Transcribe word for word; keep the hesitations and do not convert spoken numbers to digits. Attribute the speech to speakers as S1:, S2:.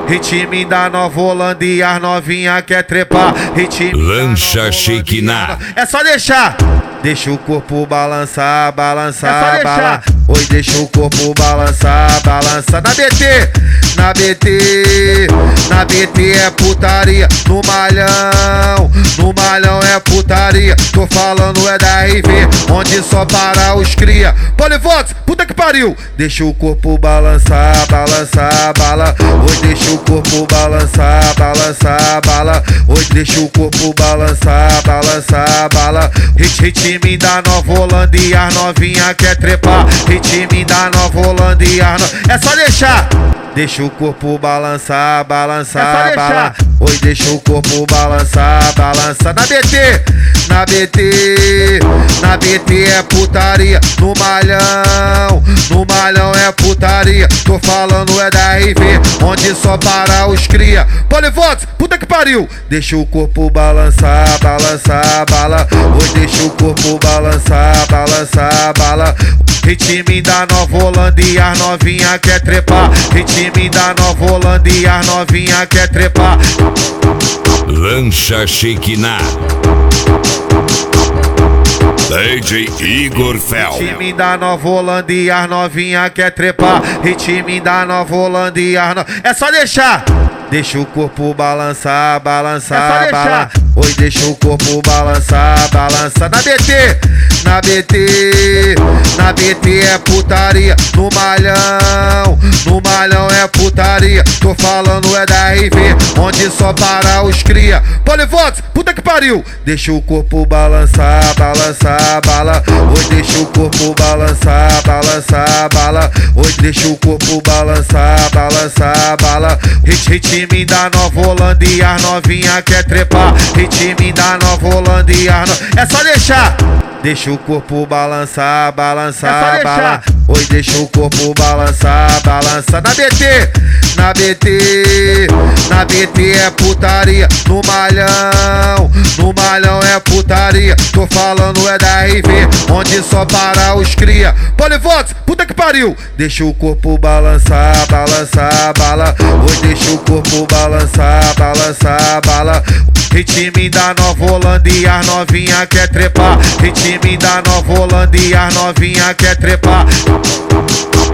S1: ritmo da Nova Holanda e as novinha quer trepar. Ritmo
S2: Lancha Shekinah.
S1: É só deixar. Deixa o corpo balançar, balançar,
S3: É
S1: balançar. Oi, deixa o corpo balançar, balançar. Na B T, na B T, na B T é putaria. No malhão, no malhão é putaria. Tô falando é da R V, onde só para os cria. Polivox, puta que pariu. Deixa o corpo balançar, balançar, bala. Oi, deixa o corpo balançar, balançar, bala. Oi, deixa o corpo balançar, balançar, bala. Hit, hit da Nova Holanda e as novinha quer trepar. Ritmo da Nova Holanda e as no... É só deixar. Deixa o corpo balançar, balançar,
S3: é
S1: balançar. Oi, deixa o corpo balançar, balançar. Na B T, na B T, na B T é putaria. No malhão, no malhão é putaria. Tô falando é da R V, onde só para os cria. Polivox, puta que pariu. Deixa o corpo balançar, balançar, bala. Oi, deixa o corpo balançar, balançar, bala. Ritmo da Nova Holanda e as novinha quer trepar. Ritmo da Nova Holanda e as novinha quer trepar.
S2: Lancha Shekinah. D J Igor Fel.
S1: Ritmo da Nova Holanda e as novinha quer trepar. Ritmo da Nova Holanda e as no... É só deixar. Deixa o corpo balançar, balançar,
S3: É só
S1: balançar. Oi, deixa o corpo balançar, balançar. Na B T, na B T, na B T é putaria. No malhão, no malhão é putaria. Tô falando é da R V, onde só para os cria. Polivox, puta que pariu. Deixa o corpo balançar, balançar, bala. Oi, deixa o corpo balançar, balançar, bala. Oi, deixa o corpo balançar, balançar, bala. Hit, ritmo da Nova Holanda e as novinha quer trepar. Ritmo da Nova Holanda e as no... É só deixar. Deixa o corpo balançar, balançar,
S3: É só
S1: bala.
S3: deixar.
S1: Oi, deixa o corpo balançar, balançar. Na B T, na B T, na B T é putaria. No malhão, no malhão é putaria. Tô falando é da R V, onde só para os cria. Polivox, puta que pariu. Deixa o corpo balançar, balançar, bala. Oi, deixa o corpo balançar, balançar, bala. Ritmo da Nova Holanda e as novinha quer trepar. Ritmo da Nova Holanda e as novinha quer trepar.